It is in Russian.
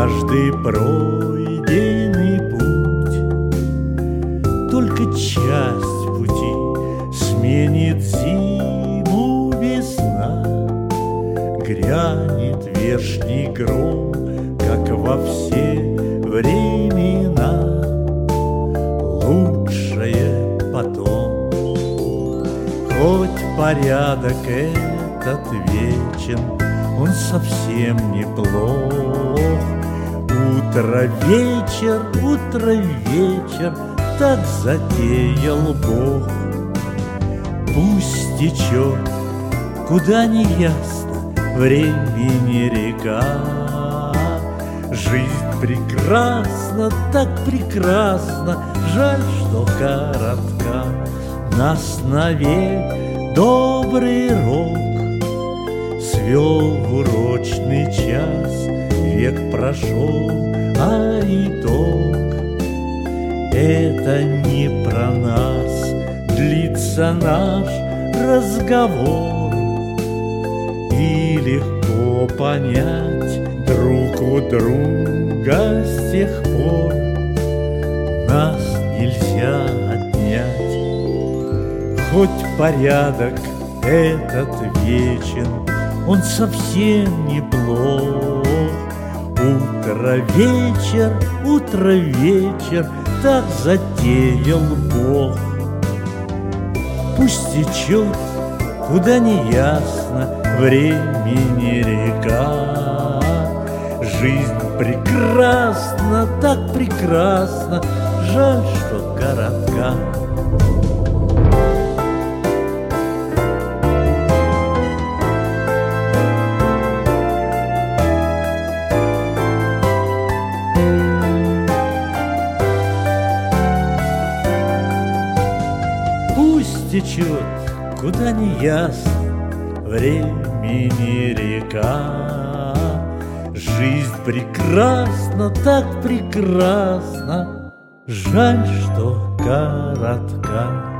каждый пройденный путь только часть пути сменит зиму весна. Грянет вешний гром, как во все времена. Лучшее потом. Хоть порядок этот вечен, он совсем неплох. Утро, вечер, так затеял Бог. Пусть течет, куда не ясно, времени река. Жизнь прекрасна, так прекрасна, жаль, что коротка. Нас навек добрый рок свел в урочный час. Век прошел, а итог — это не про нас. Длится наш разговор, и легко понять друг у друга с тех пор. Нас нельзя отнять. Хоть порядок этот вечен, он совсем неплох. Утро, вечер, так затеял Бог. Пусть течет, куда не ясно, времени река. Жизнь прекрасна, так прекрасна, жаль, что коротка. Пусть течет, куда не ясно, времени река. Жизнь прекрасна, так прекрасна, жаль, что коротка.